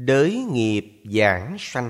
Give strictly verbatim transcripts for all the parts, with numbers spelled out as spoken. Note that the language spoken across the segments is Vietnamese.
Đới nghiệp giảng sanh.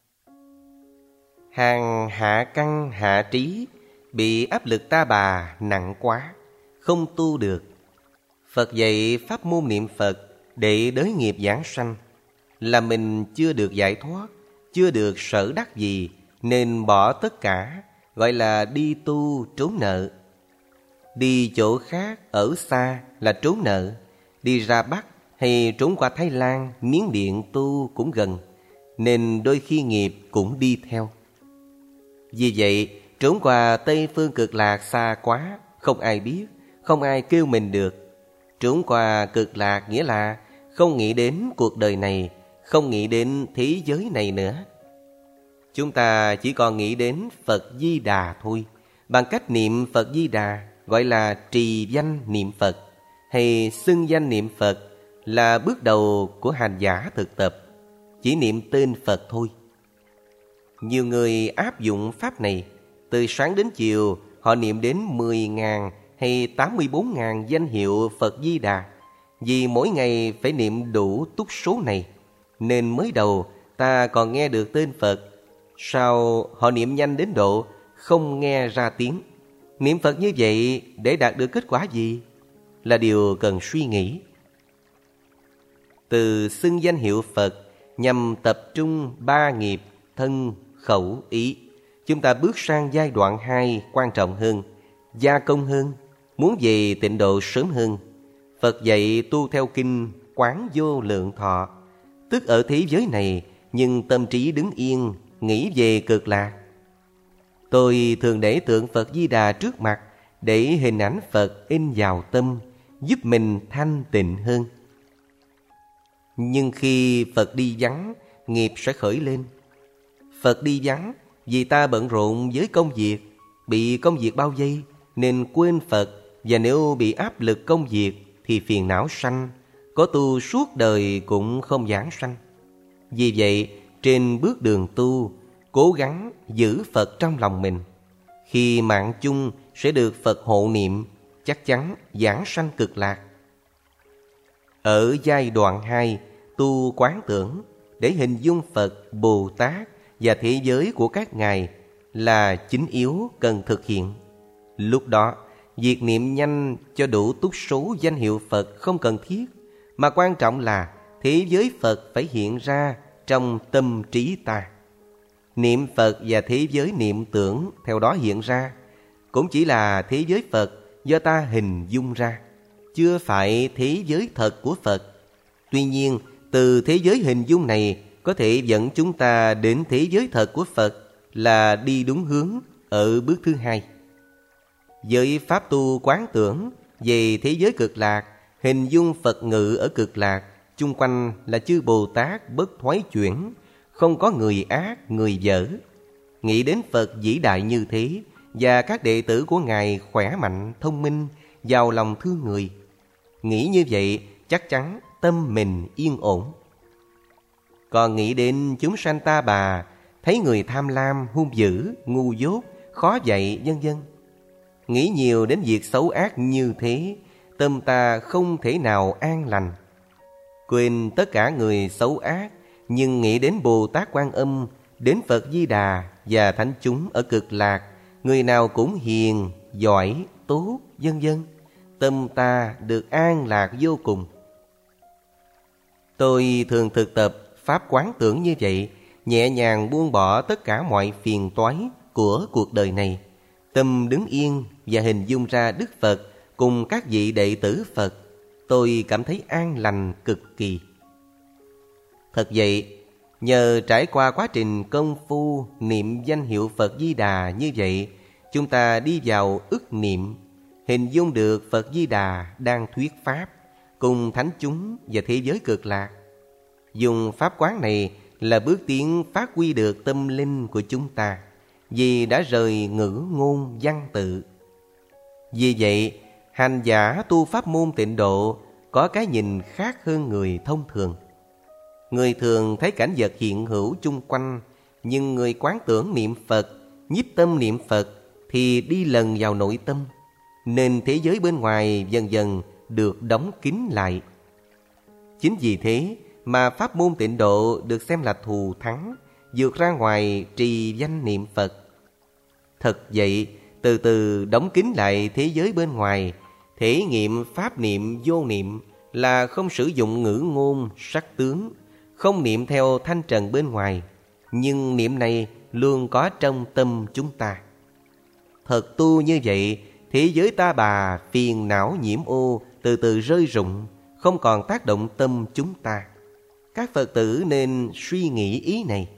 Hàng hạ căn hạ trí, bị áp lực ta bà nặng quá, không tu được. Phật dạy pháp môn niệm Phật để đới nghiệp giảng sanh, là mình chưa được giải thoát, chưa được sở đắc gì, nên bỏ tất cả, gọi là đi tu trốn nợ. Đi chỗ khác ở xa là trốn nợ, đi ra Bắc hay trốn qua Thái Lan, Miến Điện tu cũng gần, nên đôi khi nghiệp cũng đi theo. Vì vậy, trốn qua Tây Phương Cực Lạc xa quá, không ai biết, không ai kêu mình được. Trốn qua Cực Lạc nghĩa là không nghĩ đến cuộc đời này, không nghĩ đến thế giới này nữa. Chúng ta chỉ còn nghĩ đến Phật Di Đà thôi, bằng cách niệm Phật Di Đà, gọi là trì danh niệm Phật, hay xưng danh niệm Phật, là bước đầu của hành giả thực tập, chỉ niệm tên Phật thôi. Nhiều người áp dụng pháp này, từ sáng đến chiều họ niệm đến mười nghìn hay tám mươi bốn nghìn danh hiệu Phật Di Đà, vì mỗi ngày phải niệm đủ túc số này, nên mới đầu ta còn nghe được tên Phật, sau họ niệm nhanh đến độ không nghe ra tiếng. Niệm Phật như vậy để đạt được kết quả gì? Là điều cần suy nghĩ. Từ xưng danh hiệu Phật nhằm tập trung ba nghiệp thân, khẩu, ý, chúng ta bước sang giai đoạn hai quan trọng hơn, gia công hơn, muốn về tịnh độ sớm hơn. Phật dạy tu theo kinh Quán Vô Lượng Thọ, tức ở thế giới này nhưng tâm trí đứng yên, nghĩ về Cực Lạc. Tôi thường để tượng Phật Di Đà trước mặt, để hình ảnh Phật in vào tâm, giúp mình thanh tịnh hơn. Nhưng khi Phật đi vắng, nghiệp sẽ khởi lên. Phật đi vắng vì ta bận rộn với công việc, bị công việc bao vây nên quên Phật, và nếu bị áp lực công việc thì phiền não sanh, có tu suốt đời cũng không giảng sanh. Vì vậy, trên bước đường tu, cố gắng giữ Phật trong lòng mình. Khi mạng chung sẽ được Phật hộ niệm, chắc chắn giảng sanh Cực Lạc. Ở giai đoạn hai, tu quán tưởng để hình dung Phật, Bồ Tát và thế giới của các ngài là chính yếu cần thực hiện. Lúc đó, việc niệm nhanh cho đủ túc số danh hiệu Phật không cần thiết, mà quan trọng là thế giới Phật phải hiện ra trong tâm trí ta. Niệm Phật và thế giới niệm tưởng theo đó hiện ra, cũng chỉ là thế giới Phật do ta hình dung ra, chưa phải thế giới thật của Phật. Tuy nhiên, từ thế giới hình dung này có thể dẫn chúng ta đến thế giới thật của Phật, là đi đúng hướng ở bước thứ hai. Với pháp tu quán tưởng về thế giới Cực Lạc, hình dung Phật ngự ở Cực Lạc, chung quanh là chư Bồ Tát bất thoái chuyển, không có người ác, người dở. Nghĩ đến Phật vĩ đại như thế, và các đệ tử của Ngài khỏe mạnh, thông minh, giàu lòng thương người. Nghĩ như vậy, chắc chắn tâm mình yên ổn. Còn nghĩ đến chúng sanh ta bà, thấy người tham lam, hung dữ, ngu dốt, khó dạy, vân vân. Nghĩ nhiều đến việc xấu ác như thế, tâm ta không thể nào an lành. Quên tất cả người xấu ác, nhưng nghĩ đến Bồ Tát Quan Âm, đến Phật Di Đà và thánh chúng ở Cực Lạc, người nào cũng hiền, giỏi, tốt, vân vân. Tâm ta được an lạc vô cùng. Tôi thường thực tập pháp quán tưởng như vậy, nhẹ nhàng buông bỏ tất cả mọi phiền toái của cuộc đời này. Tâm đứng yên và hình dung ra Đức Phật cùng các vị đệ tử Phật, tôi cảm thấy an lành cực kỳ. Thật vậy, nhờ trải qua quá trình công phu niệm danh hiệu Phật Di Đà như vậy, chúng ta đi vào ức niệm, hình dung được Phật Di Đà đang thuyết pháp cùng thánh chúng và thế giới Cực Lạc. Dùng pháp quán này là bước tiến phát huy được tâm linh của chúng ta, vì đã rời ngữ ngôn văn tự. Vì vậy, hành giả tu pháp môn tịnh độ có cái nhìn khác hơn người thông thường. Người thường thấy cảnh vật hiện hữu chung quanh, nhưng người quán tưởng niệm Phật, nhiếp tâm niệm Phật thì đi lần vào nội tâm, nên thế giới bên ngoài dần dần được đóng kín lại. Chính vì thế, mà pháp môn tịnh độ được xem là thù thắng, vượt ra ngoài trì danh niệm Phật. Thật vậy, từ từ đóng kín lại thế giới bên ngoài, thể nghiệm pháp niệm vô niệm là không sử dụng ngữ ngôn, sắc tướng, không niệm theo thanh trần bên ngoài, nhưng niệm này luôn có trong tâm chúng ta. Thật tu như vậy, thế giới ta bà phiền não nhiễm ô từ từ rơi rụng, không còn tác động tâm chúng ta. Các Phật tử nên suy nghĩ ý này.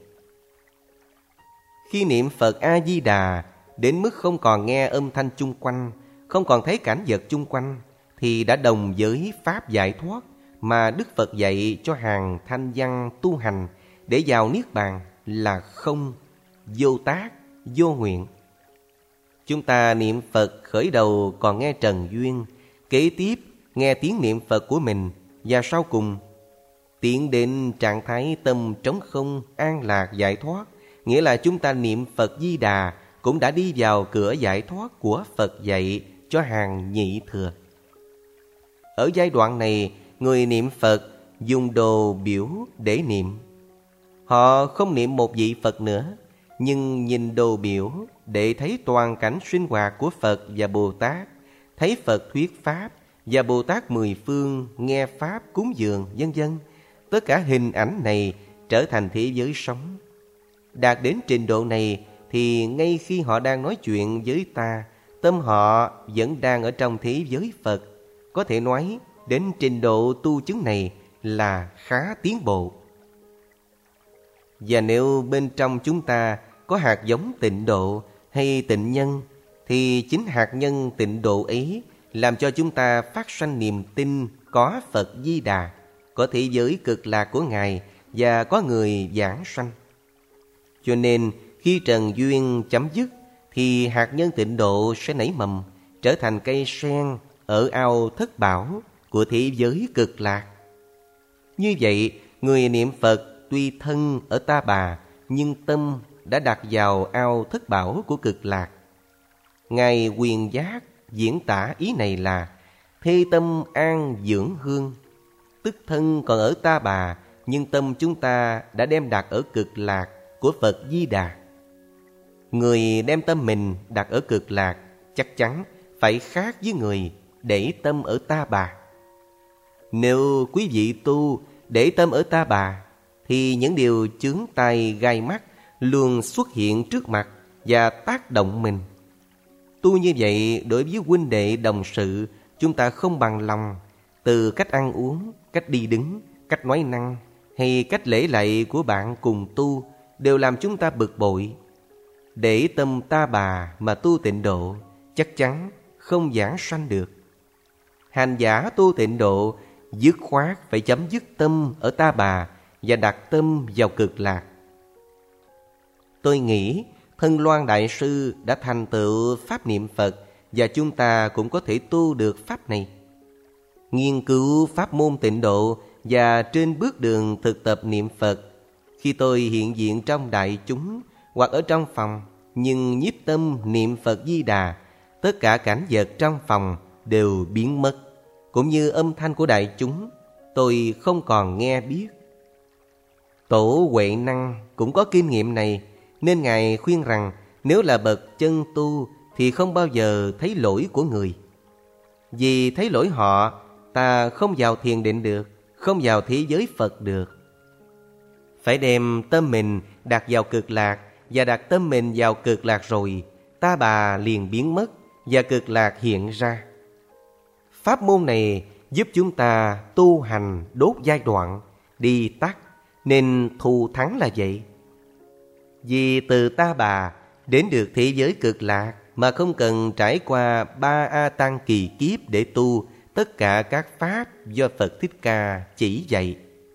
Khi niệm Phật A-di-đà đến mức không còn nghe âm thanh chung quanh, không còn thấy cảnh vật chung quanh, thì đã đồng với pháp giải thoát mà Đức Phật dạy cho hàng thanh văn tu hành để vào Niết Bàn là không, vô tác, vô nguyện. Chúng ta niệm Phật khởi đầu còn nghe trần duyên, kế tiếp nghe tiếng niệm Phật của mình, và sau cùng tiến đến trạng thái tâm trống không, an lạc, giải thoát. Nghĩa là chúng ta niệm Phật Di Đà cũng đã đi vào cửa giải thoát của Phật dạy cho hàng nhị thừa. Ở giai đoạn này, người niệm Phật dùng đồ biểu để niệm. Họ không niệm một vị Phật nữa, nhưng nhìn đồ biểu để thấy toàn cảnh sinh hoạt của Phật và Bồ Tát, thấy Phật thuyết Pháp và Bồ Tát mười phương nghe Pháp cúng dường, vân vân. Tất cả hình ảnh này trở thành thế giới sống. Đạt đến trình độ này thì ngay khi họ đang nói chuyện với ta, tâm họ vẫn đang ở trong thế giới Phật. Có thể nói đến trình độ tu chứng này là khá tiến bộ. Và nếu bên trong chúng ta có hạt giống tịnh độ hay tịnh nhân, thì chính hạt nhân tịnh độ ấy làm cho chúng ta phát sanh niềm tin có Phật Di Đà, có thế giới cực lạc của Ngài và có người giảng sanh. Cho nên khi trần duyên chấm dứt thì hạt nhân tịnh độ sẽ nảy mầm, trở thành cây sen ở ao thất bảo của thế giới cực lạc. Như vậy, người niệm Phật tuy thân ở Ta Bà, nhưng tâm đã đặt vào ao thất bảo của cực lạc. Ngài Quyền Giác diễn tả ý này là thê tâm an dưỡng hương, tức thân còn ở Ta Bà, nhưng tâm chúng ta đã đem đặt ở cực lạc của Phật Di Đà. Người đem tâm mình đặt ở cực lạc chắc chắn phải khác với người để tâm ở Ta Bà. Nếu quý vị tu để tâm ở Ta Bà, thì những điều chướng tai gai mắt luôn xuất hiện trước mặt và tác động mình. Tu như vậy đối với huynh đệ đồng sự, chúng ta không bằng lòng. Từ cách ăn uống, cách đi đứng, cách nói năng hay cách lễ lạy của bạn cùng tu đều làm chúng ta bực bội. Để tâm Ta Bà mà tu tịnh độ chắc chắn không giảng sanh được. Hành giả tu tịnh độ dứt khoát phải chấm dứt tâm ở Ta Bà và đặt tâm vào cực lạc. Tôi nghĩ Thân Loan Đại Sư đã thành tựu pháp niệm Phật, và chúng ta cũng có thể tu được pháp này. Nghiên cứu pháp môn tịnh độ và trên bước đường thực tập niệm Phật, khi tôi hiện diện trong đại chúng hoặc ở trong phòng, nhưng nhiếp tâm niệm Phật Di Đà, tất cả cảnh vật trong phòng đều biến mất, cũng như âm thanh của đại chúng tôi không còn nghe biết. Tổ Huệ Năng cũng có kinh nghiệm này, nên Ngài khuyên rằng nếu là bậc chân tu thì không bao giờ thấy lỗi của người. Vì thấy lỗi họ, ta không vào thiền định được, không vào thế giới Phật được. Phải đem tâm mình đặt vào cực lạc, và đặt tâm mình vào cực lạc rồi, Ta Bà liền biến mất và cực lạc hiện ra. Pháp môn này giúp chúng ta tu hành đốt giai đoạn, đi tắt, nên thù thắng là vậy. Vì từ Ta Bà đến được thế giới cực lạc mà không cần trải qua ba A Tăng kỳ kiếp để tu tất cả các pháp do Phật Thích Ca chỉ dạy.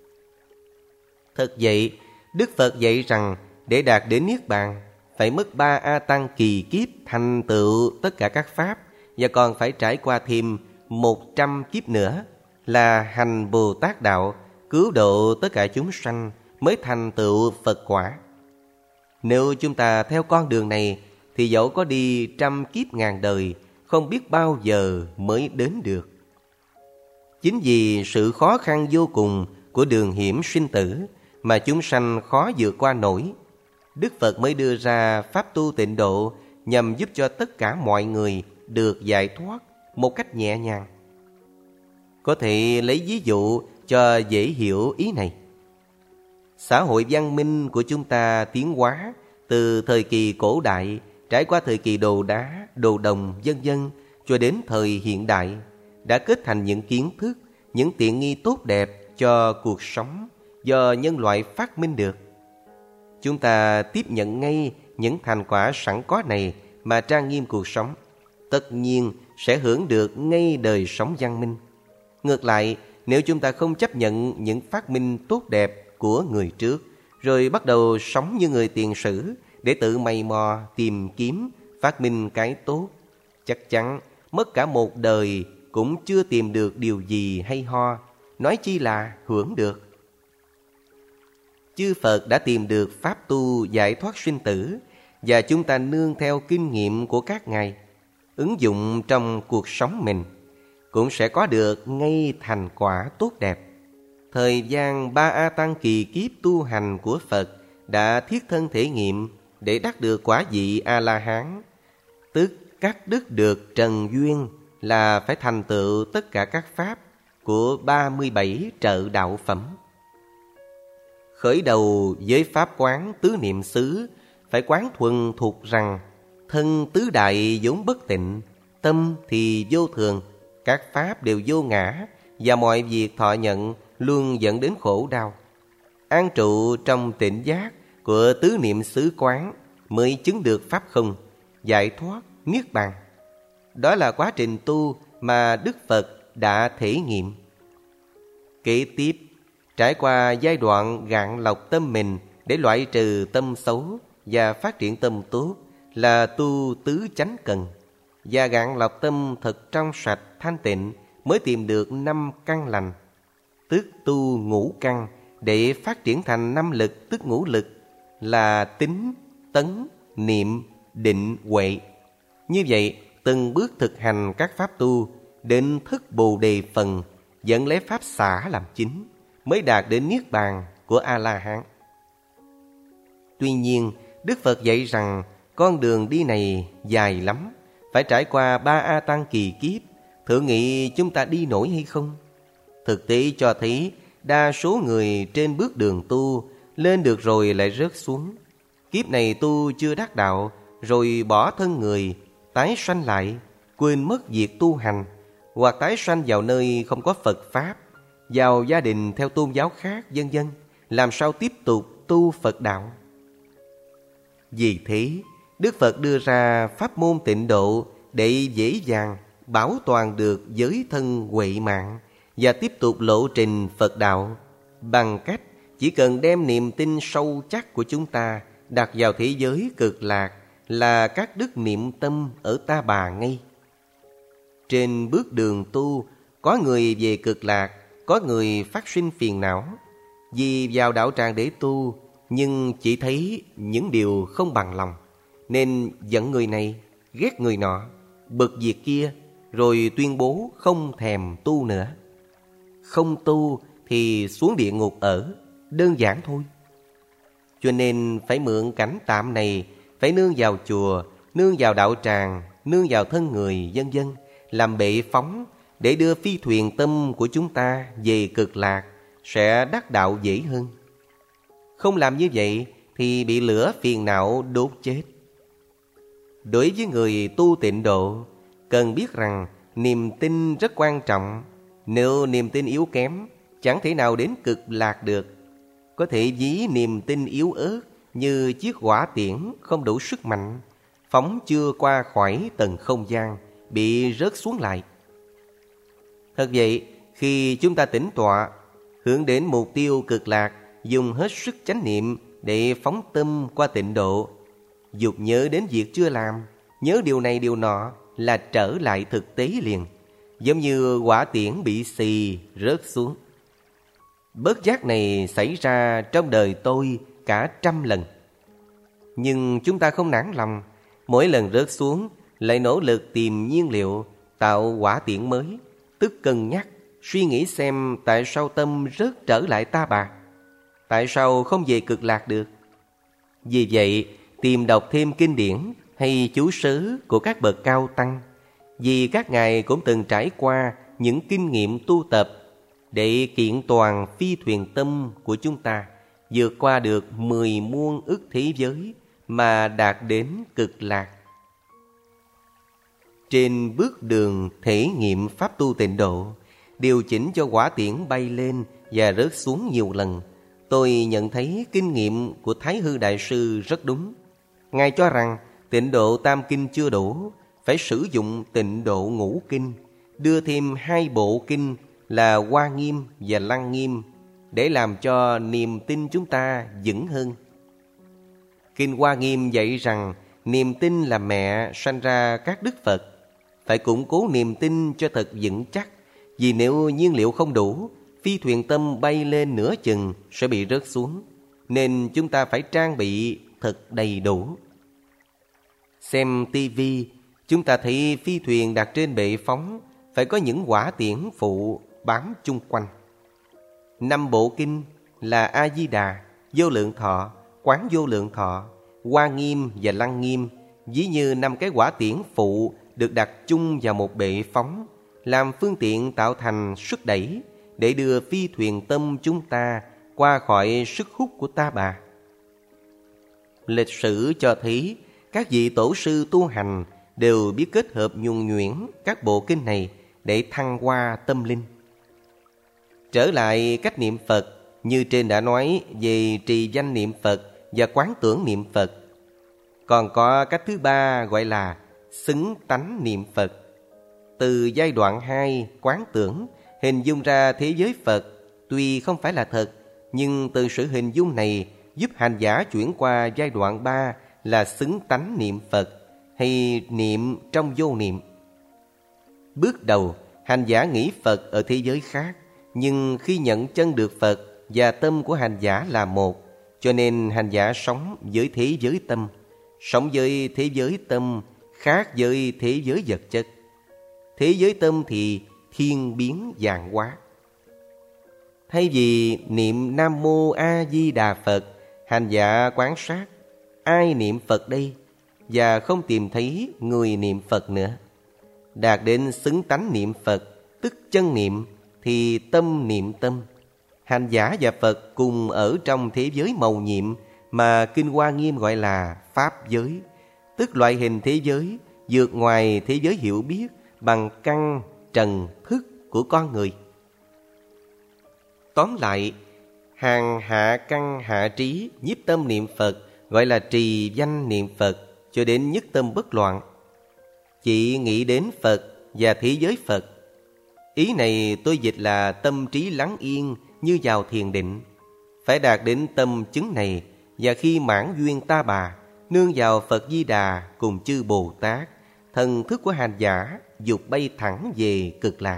Thật vậy, Đức Phật dạy rằng để đạt đến Niết Bàn phải mất ba A Tăng kỳ kiếp thành tựu tất cả các pháp, và còn phải trải qua thêm một trăm kiếp nữa là hành Bồ Tát đạo, cứu độ tất cả chúng sanh mới thành tựu Phật quả. Nếu chúng ta theo con đường này thì dẫu có đi trăm kiếp ngàn đời, không biết bao giờ mới đến được. Chính vì sự khó khăn vô cùng của đường hiểm sinh tử mà chúng sanh khó vượt qua nổi, Đức Phật mới đưa ra pháp tu tịnh độ nhằm giúp cho tất cả mọi người được giải thoát một cách nhẹ nhàng. Có thể lấy ví dụ cho dễ hiểu ý này. Xã hội văn minh của chúng ta tiến hóa từ thời kỳ cổ đại, trải qua thời kỳ đồ đá, đồ đồng, vân vân, cho đến thời hiện đại, đã kết thành những kiến thức, những tiện nghi tốt đẹp cho cuộc sống do nhân loại phát minh được. Chúng ta tiếp nhận ngay những thành quả sẵn có này mà trang nghiêm cuộc sống, tất nhiên sẽ hưởng được ngay đời sống văn minh. Ngược lại, nếu chúng ta không chấp nhận những phát minh tốt đẹp của người trước, rồi bắt đầu sống như người tiền sử để tự mày mò, tìm kiếm, phát minh cái tốt, chắc chắn mất cả một đời cũng chưa tìm được điều gì hay ho, nói chi là hưởng được. Chư Phật đã tìm được pháp tu giải thoát sinh tử, và chúng ta nương theo kinh nghiệm của các ngài, ứng dụng trong cuộc sống mình, cũng sẽ có được ngay thành quả tốt đẹp. Thời gian ba A Tăng kỳ kiếp tu hành của Phật đã thiết thân thể nghiệm để đắc được quả vị A-la-hán, tức cắt đứt được trần duyên là phải thành tựu tất cả các pháp của ba mươi bảy trợ đạo phẩm. Khởi đầu với pháp quán tứ niệm xứ, phải quán thuần thuộc rằng thân tứ đại vốn bất tịnh, tâm thì vô thường, các pháp đều vô ngã, và mọi việc thọ nhận luôn dẫn đến khổ đau. An trụ trong tịnh giác của tứ niệm xứ quán mới chứng được pháp không, giải thoát, niết bàn. Đó là quá trình tu mà Đức Phật đã thể nghiệm. Kế tiếp, trải qua giai đoạn gạn lọc tâm mình để loại trừ tâm xấu và phát triển tâm tốt là tu tứ chánh cần. Và gạn lọc tâm thật trong sạch thanh tịnh mới tìm được năm căn lành, tức tu ngũ căn để phát triển thành năm lực, tức ngũ lực là tín, tấn, niệm, định, huệ. Như vậy, từng bước thực hành các pháp tu đến thức Bồ Đề phần, dẫn lấy pháp xả làm chính, mới đạt đến niết bàn của A-la-hán. Tuy nhiên, Đức Phật dạy rằng con đường đi này dài lắm, phải trải qua ba A Tăng kỳ kiếp, thử nghĩ chúng ta đi nổi hay không? Thực tế cho thấy đa số người trên bước đường tu lên được rồi lại rớt xuống. Kiếp này tu chưa đắc đạo, rồi bỏ thân người, tái sanh lại, quên mất việc tu hành, hoặc tái sanh vào nơi không có Phật Pháp, vào gia đình theo tôn giáo khác, vân vân, làm sao tiếp tục tu Phật đạo? Vì thế, Đức Phật đưa ra pháp môn tịnh độ để dễ dàng bảo toàn được giới thân huệ mạng và tiếp tục lộ trình Phật đạo bằng cách chỉ cần đem niềm tin sâu chắc của chúng ta đặt vào thế giới cực lạc là các đức niệm tâm ở Ta Bà ngay. Trên bước đường tu, có người về cực lạc, có người phát sinh phiền não, vì vào đạo tràng để tu nhưng chỉ thấy những điều không bằng lòng, nên giận người này, ghét người nọ, bực việc kia, rồi tuyên bố không thèm tu nữa. Không tu thì xuống địa ngục ở, đơn giản thôi. Cho nên phải mượn cảnh tạm này, phải nương vào chùa, nương vào đạo tràng, nương vào thân người, vân vân, làm bệ phóng để đưa phi thuyền tâm của chúng ta về cực lạc, sẽ đắc đạo dễ hơn. Không làm như vậy thì bị lửa phiền não đốt chết. Đối với người tu tịnh độ, cần biết rằng niềm tin rất quan trọng. Nếu niềm tin yếu kém, chẳng thể nào đến cực lạc được. Có thể ví niềm tin yếu ớt như chiếc hỏa tiễn không đủ sức mạnh, phóng chưa qua khỏi tầng không gian, bị rớt xuống lại. Thật vậy, khi chúng ta tĩnh tọa, hướng đến mục tiêu cực lạc, dùng hết sức chánh niệm để phóng tâm qua tịnh độ, dục nhớ đến việc chưa làm, nhớ điều này điều nọ là trở lại thực tế liền, giống như hỏa tiễn bị xì rớt xuống. Bớt giác này xảy ra trong đời tôi cả trăm lần. Nhưng chúng ta không nản lòng, mỗi lần rớt xuống lại nỗ lực tìm nhiên liệu, tạo hỏa tiễn mới, tức cân nhắc, Suy nghĩ xem tại sao tâm rớt trở lại ta bà? Tại sao không về cực lạc được? Vì vậy, tìm đọc thêm kinh điển hay chú sớ của các bậc cao tăng, vì các ngài cũng từng trải qua những kinh nghiệm tu tập để kiện toàn phi thuyền tâm của chúng ta vượt qua được mười muôn ức thế giới mà đạt đến cực lạc. Trên bước đường thể nghiệm pháp tu tịnh độ, điều chỉnh cho hỏa tiễn bay lên và rớt xuống nhiều lần, tôi nhận thấy kinh nghiệm của Thái Hư Đại Sư rất đúng. Ngài cho rằng tịnh độ tam kinh chưa đủ, phải sử dụng tịnh độ ngũ kinh, đưa thêm hai bộ kinh là Hoa Nghiêm và Lăng Nghiêm để làm cho niềm tin chúng ta vững hơn. Kinh Hoa Nghiêm dạy rằng niềm tin là mẹ sanh ra các đức Phật. Phải củng cố niềm tin cho thật vững chắc, vì nếu nhiên liệu không đủ, phi thuyền tâm bay lên nửa chừng sẽ bị rớt xuống, nên chúng ta phải trang bị thật đầy đủ. Xem tivi, chúng ta thấy phi thuyền đặt trên bệ phóng phải có những hỏa tiễn phụ bám chung quanh. Năm bộ kinh là A Di Đà, Vô Lượng Thọ, Quán Vô Lượng Thọ, Hoa Nghiêm và Lăng Nghiêm, ví như năm cái hỏa tiễn phụ được đặt chung vào một bệ phóng, làm phương tiện tạo thành sức đẩy để đưa phi thuyền tâm chúng ta qua khỏi sức hút của ta bà. Lịch sử cho thấy các vị tổ sư tu hành đều biết kết hợp nhuần nhuyễn các bộ kinh này để thăng hoa tâm linh. Trở lại cách niệm Phật, như trên đã nói về trì danh niệm Phật và quán tưởng niệm Phật. Còn có cách thứ ba gọi là xứng tánh niệm Phật. Từ giai đoạn hai, quán tưởng, hình dung ra thế giới Phật tuy không phải là thật, nhưng từ sự hình dung này giúp hành giả chuyển qua giai đoạn ba là xứng tánh niệm Phật hay niệm trong vô niệm. Bước đầu, hành giả nghĩ Phật ở thế giới khác, nhưng khi nhận chân được Phật và tâm của hành giả là một, cho nên hành giả sống với thế giới tâm, sống với thế giới tâm khác với thế giới vật chất. Thế giới tâm thì thiên biến vạn hóa. Thay vì niệm Nam Mô A Di Đà Phật, hành giả quan sát ai niệm Phật đây, và không tìm thấy người niệm Phật nữa. Đạt đến xứng tánh niệm Phật, tức chân niệm, thì tâm niệm tâm. Hành giả và Phật cùng ở trong thế giới mầu nhiệm mà Kinh Hoa Nghiêm gọi là Pháp giới, tức loại hình thế giới vượt ngoài thế giới hiểu biết bằng căn trần thức của con người. Tóm lại, hàng hạ căn hạ trí nhiếp tâm niệm Phật gọi là trì danh niệm Phật cho đến nhất tâm bất loạn. Chỉ nghĩ đến Phật và thế giới Phật. Ý này tôi dịch là tâm trí lắng yên như vào thiền định. Phải đạt đến tâm chứng này, và khi mãn duyên ta bà, nương vào Phật Di Đà cùng chư Bồ Tát, thần thức của hành giả dục bay thẳng về cực lạc.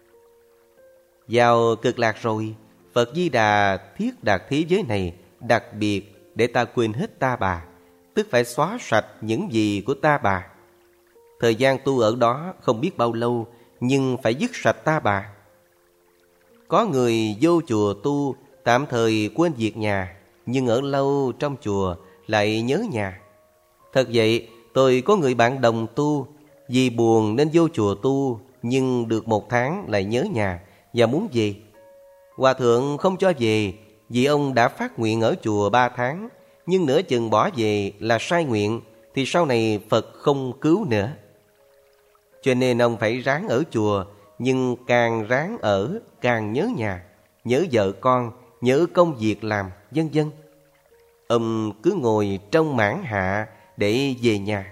Vào cực lạc rồi, Phật Di Đà thiết đặt thế giới này đặc biệt để ta quên hết ta bà, tức phải xóa sạch những gì của ta bà. Thời gian tu ở đó không biết bao lâu, nhưng phải dứt sạch ta bà. Có người vô chùa tu tạm thời quên việc nhà, nhưng ở lâu trong chùa lại nhớ nhà. Thật vậy, tôi có người bạn đồng tu, vì buồn nên vô chùa tu, nhưng được một tháng lại nhớ nhà và muốn về. Hòa thượng không cho về, vì ông đã phát nguyện ở chùa ba tháng, nhưng nửa chừng bỏ về là sai nguyện, thì sau này Phật không cứu nữa. Cho nên ông phải ráng ở chùa, nhưng càng ráng ở càng nhớ nhà, nhớ vợ con, nhớ công việc làm, vân vân. Ông cứ ngồi trong mãn hạ để về nhà.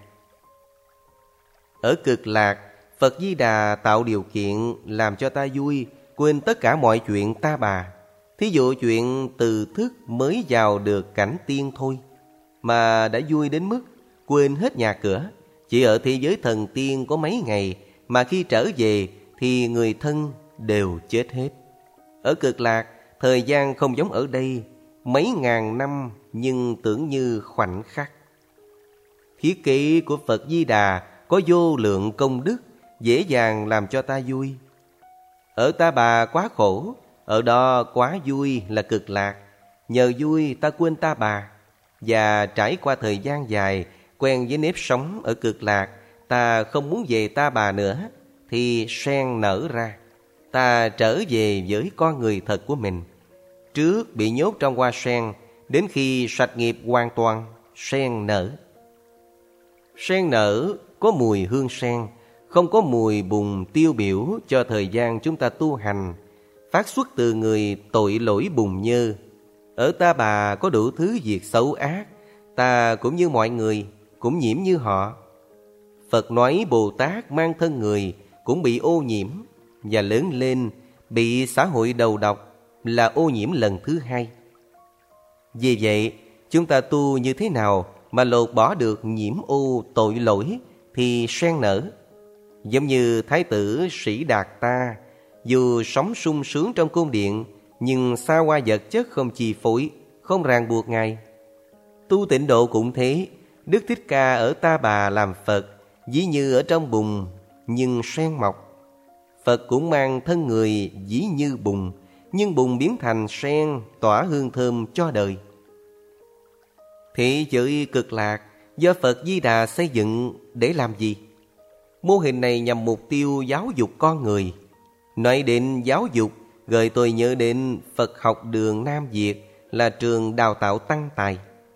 Ở cực lạc, Phật Di Đà tạo điều kiện làm cho ta vui, quên tất cả mọi chuyện ta bà. Thí dụ chuyện từ thức mới vào được cảnh tiên thôi, mà đã vui đến mức quên hết nhà cửa. Chỉ ở thế giới thần tiên có mấy ngày, mà khi trở về thì người thân đều chết hết. Ở cực lạc, thời gian không giống ở đây, mấy ngàn năm nhưng tưởng như khoảnh khắc. Thiết kế của Phật Di Đà có vô lượng công đức, dễ dàng làm cho ta vui. Ở Ta Bà quá khổ, ở đó quá vui là Cực Lạc. Nhờ vui ta quên Ta Bà. Và trải qua thời gian dài, quen với nếp sống ở Cực Lạc, ta không muốn về Ta Bà nữa, thì sen nở ra. Ta trở về với con người thật của mình. Trước bị nhốt trong hoa sen, đến khi sạch nghiệp hoàn toàn, sen nở. Sen nở có mùi hương sen, không có mùi bùn tiêu biểu cho thời gian chúng ta tu hành, phát xuất từ người tội lỗi bùn nhơ. Ở Ta Bà có đủ thứ việc xấu ác, ta cũng như mọi người, cũng nhiễm như họ. Phật nói Bồ Tát mang thân người cũng bị ô nhiễm, và lớn lên bị xã hội đầu độc, là ô nhiễm lần thứ hai. Vì vậy, chúng ta tu như thế nào mà lột bỏ được nhiễm ô tội lỗi thì sen nở. Giống như Thái tử Sĩ Đạt Ta, dù sống sung sướng trong cung điện, nhưng xa hoa vật chất không chi phối, không ràng buộc Ngài. Tu Tịnh Độ cũng thế. Đức Thích Ca ở Ta Bà làm Phật, ví như ở trong bùn, nhưng sen mọc. Phật cũng mang thân người ví như bùn, nhưng bùn biến thành sen, tỏa hương thơm cho đời. Thị giới Cực Lạc do Phật Di Đà xây dựng để làm gì? Mô hình này nhằm mục tiêu giáo dục con người. Nói đến giáo dục, gợi tôi nhớ đến Phật học đường Nam Việt là trường đào tạo tăng tài.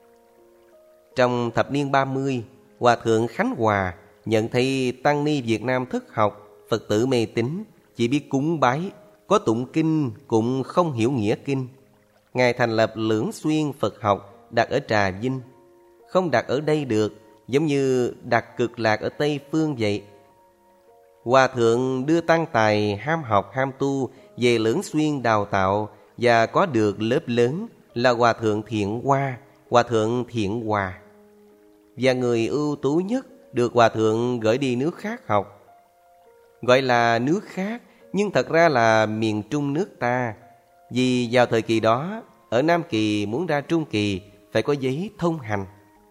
Trong thập niên ba mươi, Hòa Thượng Khánh Hòa nhận thấy tăng ni Việt Nam thất học, Phật tử mê tín, chỉ biết cúng bái, có tụng kinh cũng không hiểu nghĩa kinh. Ngài thành lập Lưỡng Xuyên Phật học đặt ở Trà Vinh. Không đặt ở đây được, giống như đặt Cực Lạc ở Tây Phương vậy. Hòa Thượng đưa tăng tài ham học ham tu về Lưỡng Xuyên đào tạo, và có được lớp lớn là Hòa Thượng Thiện Hoa, Hòa Thượng Thiện Hòa. Và người ưu tú nhất được Hòa Thượng gửi đi nước khác học. Gọi là nước khác, nhưng thật ra là miền Trung nước ta. Vì vào thời kỳ đó, ở Nam Kỳ muốn ra Trung Kỳ phải có giấy thông hành.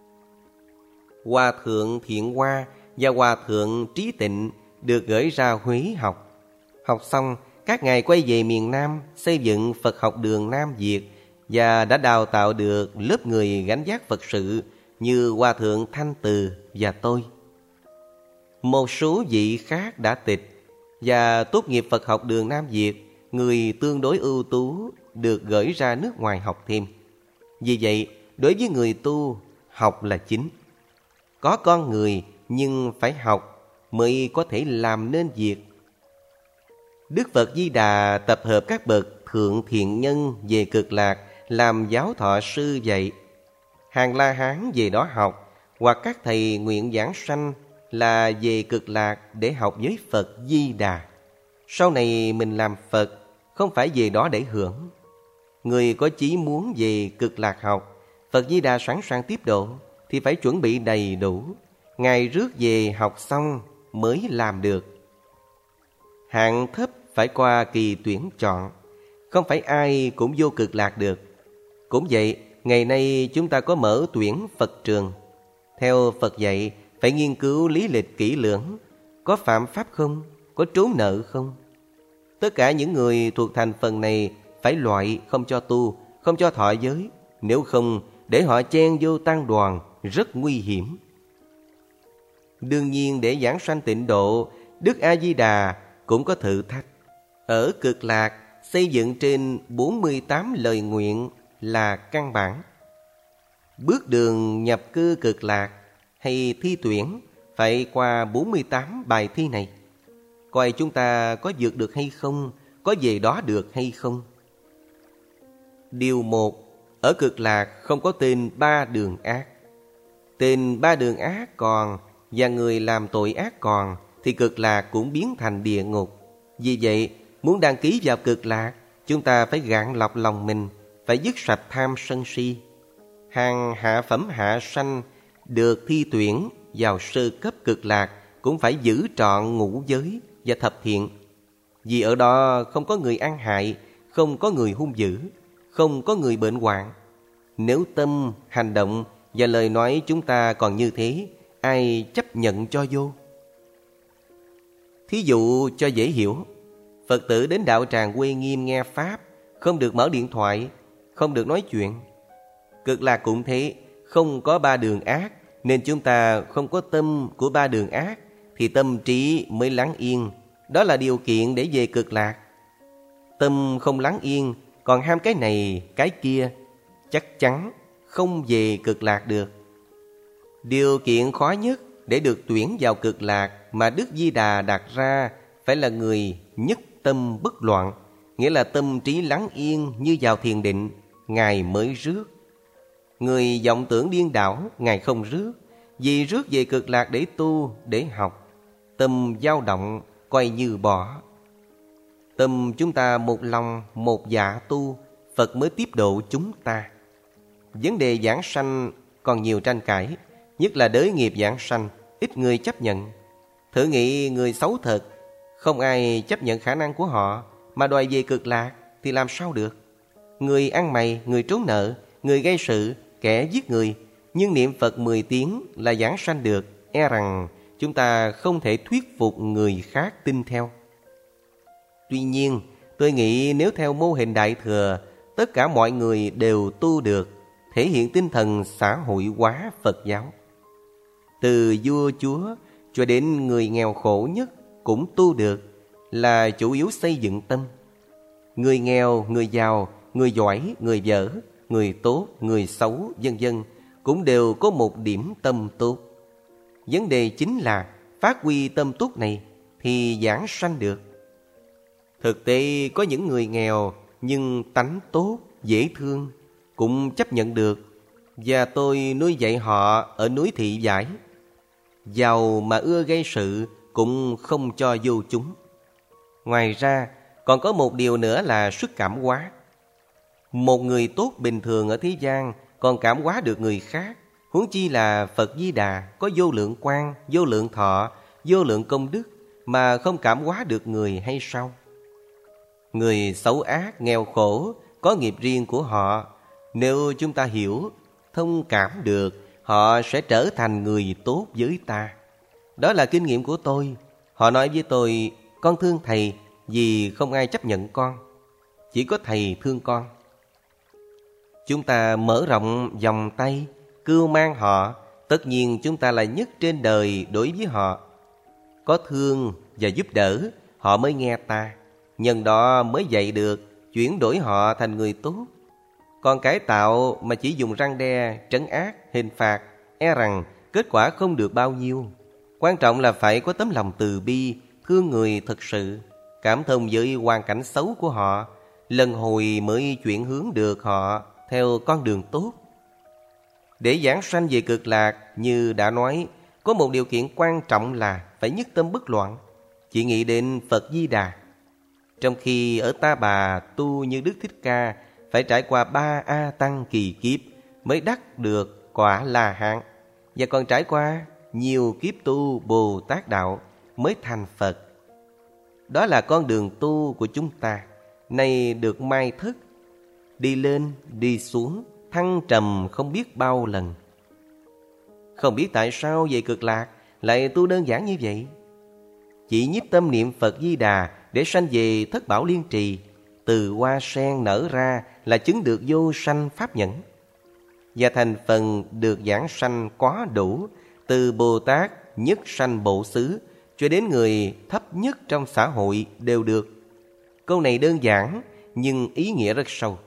Hòa Thượng Thiện Hoa và Hòa Thượng Trí Tịnh được gửi ra Huế học. Học xong, các ngài quay về miền Nam xây dựng Phật học đường Nam Việt, và đã đào tạo được lớp người gánh vác Phật sự như Hòa Thượng Thanh Từ và tôi. Một số vị khác đã tịch và tốt nghiệp Phật học đường Nam Việt, người tương đối ưu tú được gửi ra nước ngoài học thêm. Vì vậy, đối với người tu, học là chính. Có con người nhưng phải học mới có thể làm nên việc. Đức Phật Di Đà tập hợp các bậc thượng thiện nhân về Cực Lạc làm giáo thọ sư dạy. Hàng La Hán về đó học, hoặc các thầy nguyện giảng sanh là về Cực Lạc để học với Phật Di Đà. Sau này mình làm Phật, không phải về đó để hưởng. Người có chí muốn về Cực Lạc học, Phật Di Đà sẵn sàng tiếp độ, thì phải chuẩn bị đầy đủ. Ngài rước về học xong mới làm được. Hạng thấp phải qua kỳ tuyển chọn, không phải ai cũng vô Cực Lạc được. Cũng vậy, ngày nay chúng ta có mở tuyển Phật trường. Theo Phật dạy, phải nghiên cứu lý lịch kỹ lưỡng, có phạm pháp không, có trốn nợ không. Tất cả những người thuộc thành phần này phải loại, không cho tu, không cho thọ giới. Nếu không, để họ chen vô tăng đoàn rất nguy hiểm. Đương nhiên để giảng sanh tịnh độ, Đức A-di-đà cũng có thử thách. Ở Cực Lạc xây dựng trên bốn mươi tám lời nguyện là căn bản. Bước đường nhập cư Cực Lạc hay thi tuyển phải qua bốn mươi tám bài thi này. Coi chúng ta có vượt được hay không, có về đó được hay không. Điều một, ở Cực Lạc không có tên ba đường ác. Tên ba đường ác còn và người làm tội ác còn, thì Cực Lạc cũng biến thành địa ngục. Vì vậy, muốn đăng ký vào Cực Lạc, chúng ta phải gạn lọc lòng mình, phải dứt sạch tham sân si. Hàng hạ phẩm hạ sanh được thi tuyển vào sơ cấp Cực Lạc cũng phải giữ trọn ngũ giới và thập thiện. Vì ở đó không có người ăn hại, không có người hung dữ, không có người bệnh hoạn. Nếu tâm, hành động và lời nói chúng ta còn như thế, ai chấp nhận cho vô? Thí dụ cho dễ hiểu, Phật tử đến đạo tràng Uy Nghiêm nghe Pháp, không được mở điện thoại, không được nói chuyện. Cực lạc cũng thế, không có ba đường ác, nên chúng ta không có tâm của ba đường ác, thì tâm trí mới lắng yên. Đó là điều kiện để về cực lạc. Tâm không lắng yên, còn ham cái này, cái kia, chắc chắn không về cực lạc được. Điều kiện khó nhất để được tuyển vào cực lạc mà Đức Di Đà đặt ra phải là người nhất tâm bất loạn, nghĩa là tâm trí lắng yên như vào thiền định, Ngài mới rước. Người vọng tưởng điên đảo, Ngài không rước, vì rước về cực lạc để tu, để học. Tâm dao động, coi như bỏ. Tâm chúng ta một lòng, một dạ tu, Phật mới tiếp độ chúng ta. Vấn đề giảng sanh còn nhiều tranh cãi, nhất là đới nghiệp giảng sanh, ít người chấp nhận. Thử nghĩ người xấu thật, không ai chấp nhận khả năng của họ, mà đòi về cực lạc thì làm sao được? Người ăn mày, người trốn nợ, người gây sự, kẻ giết người, nhưng niệm Phật mười tiếng là giảng sanh được, e rằng chúng ta không thể thuyết phục người khác tin theo. Tuy nhiên, tôi nghĩ nếu theo mô hình Đại Thừa, tất cả mọi người đều tu được, thể hiện tinh thần xã hội hóa Phật giáo. Từ vua chúa cho đến người nghèo khổ nhất cũng tu được, là chủ yếu xây dựng tâm. Người nghèo, người giàu, người giỏi, người dở, người tốt, người xấu, vân vân cũng đều có một điểm tâm tốt. Vấn đề chính là phát huy tâm tốt này thì giảng sanh được. Thực tế có những người nghèo nhưng tánh tốt, dễ thương cũng chấp nhận được, và tôi nuôi dạy họ ở núi Thị Vải. Giàu mà ưa gây sự cũng không cho vô chúng. Ngoài ra còn có một điều nữa là sức cảm hóa. Một người tốt bình thường ở thế gian còn cảm hóa được người khác, huống chi là Phật Di Đà có vô lượng quang, vô lượng thọ, vô lượng công đức mà không cảm hóa được người hay sao? Người xấu ác, nghèo khổ có nghiệp riêng của họ. Nếu chúng ta hiểu, thông cảm được, họ sẽ trở thành người tốt với ta. Đó là kinh nghiệm của tôi. Họ nói với tôi, con thương thầy vì không ai chấp nhận con, chỉ có thầy thương con. Chúng ta mở rộng vòng tay, cưu mang họ, tất nhiên chúng ta là nhất trên đời đối với họ. Có thương và giúp đỡ, họ mới nghe ta. Nhân đó mới dạy được, chuyển đổi họ thành người tốt. Còn cải tạo mà chỉ dùng răn đe, trấn ác, hình phạt, e rằng kết quả không được bao nhiêu. Quan trọng là phải có tấm lòng từ bi, thương người thật sự, cảm thông với hoàn cảnh xấu của họ, lần hồi mới chuyển hướng được họ theo con đường tốt. Để giảng sanh về cực lạc, như đã nói, có một điều kiện quan trọng là phải nhất tâm bất loạn, chỉ nghĩ đến Phật Di Đà. Trong khi ở Ta Bà tu như Đức Thích Ca phải trải qua ba A Tăng kỳ kiếp mới đắc được quả La Hán, và còn trải qua nhiều kiếp tu Bồ Tát đạo mới thành Phật. Đó là con đường tu của chúng ta, nay được mai thức, đi lên, đi xuống, thăng trầm không biết bao lần. Không biết tại sao về cực lạc lại tu đơn giản như vậy. Chỉ nhiếp tâm niệm Phật Di Đà để sanh về thất bảo liên trì, từ hoa sen nở ra là chứng được vô sanh pháp nhẫn, và thành phần được giảng sanh quá đủ, từ Bồ Tát nhất sanh bộ xứ cho đến người thấp nhất trong xã hội đều được. Câu này đơn giản nhưng ý nghĩa rất sâu.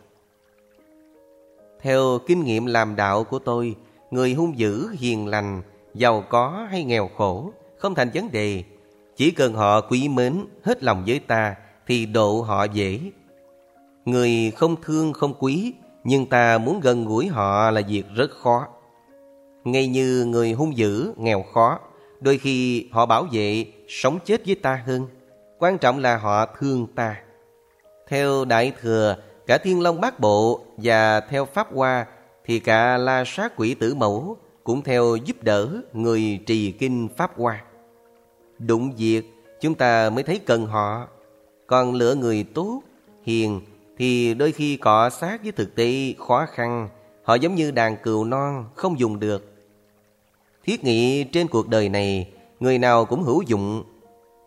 Theo kinh nghiệm làm đạo của tôi, người hung dữ, hiền lành, giàu có hay nghèo khổ không thành vấn đề. Chỉ cần họ quý mến, hết lòng với ta thì độ họ dễ. Người không thương không quý, nhưng ta muốn gần gũi họ là việc rất khó. Ngay như người hung dữ, nghèo khó, đôi khi họ bảo vệ, sống chết với ta hơn. Quan trọng là họ thương ta. Theo Đại Thừa, cả Thiên Long Bát Bộ và theo Pháp Hoa thì cả La Sát Quỷ Tử Mẫu cũng theo giúp đỡ người trì kinh Pháp Hoa. Đụng việc chúng ta mới thấy cần họ. Còn lựa người tốt, hiền thì đôi khi cọ sát với thực tế khó khăn. Họ giống như đàn cừu non không dùng được. Thiết nghĩ trên cuộc đời này người nào cũng hữu dụng,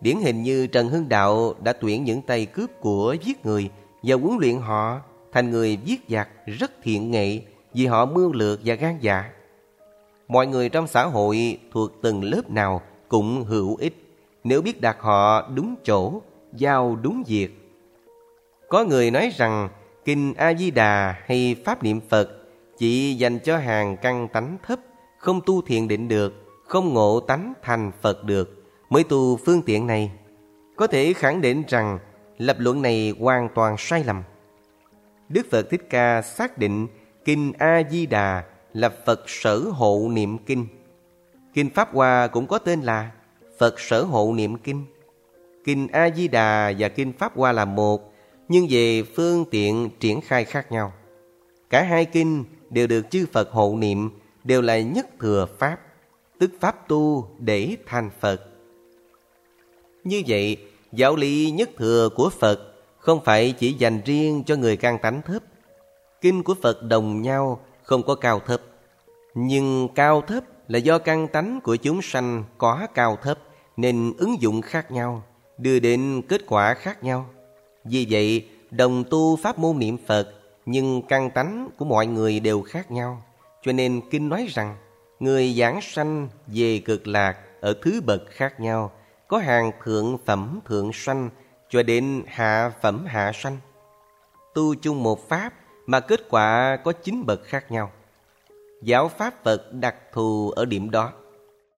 Điển hình như Trần Hưng Đạo đã tuyển những tay cướp của giết người và huấn luyện họ thành người giết giặc rất thiện nghệ vì họ mưu lược và gan dạ. Mọi người trong xã hội thuộc từng lớp nào cũng hữu ích nếu biết đặt họ đúng chỗ, giao đúng việc. Có người nói rằng Kinh A-di-đà hay Pháp niệm Phật chỉ dành cho hàng căn tánh thấp, không tu thiền định được, không ngộ tánh thành Phật được, mới tu phương tiện này. Có thể khẳng định rằng lập luận này hoàn toàn sai lầm. Đức Phật Thích Ca xác định Kinh A-di-đà là Phật Sở Hộ Niệm Kinh. Kinh Pháp Hoa cũng có tên là Phật Sở Hộ Niệm Kinh. Kinh A-di-đà và Kinh Pháp Hoa là một, nhưng về phương tiện triển khai khác nhau. Cả hai kinh đều được chư Phật hộ niệm, đều là nhất thừa Pháp, tức Pháp tu để thành Phật. Như vậy, giáo lý nhất thừa của Phật không phải chỉ dành riêng cho người căn tánh thấp. Kinh của Phật đồng nhau, không có cao thấp. Nhưng cao thấp là do căn tánh của chúng sanh có cao thấp nên ứng dụng khác nhau, đưa đến kết quả khác nhau. Vì vậy, đồng tu pháp môn niệm Phật, nhưng căn tánh của mọi người đều khác nhau. Cho nên kinh nói rằng, người giảng sanh về cực lạc ở thứ bậc khác nhau, có hàng thượng phẩm thượng sanh cho đến hạ phẩm hạ sanh. Tu chung một pháp mà kết quả có chín bậc khác nhau. Giáo pháp Phật đặc thù ở điểm đó.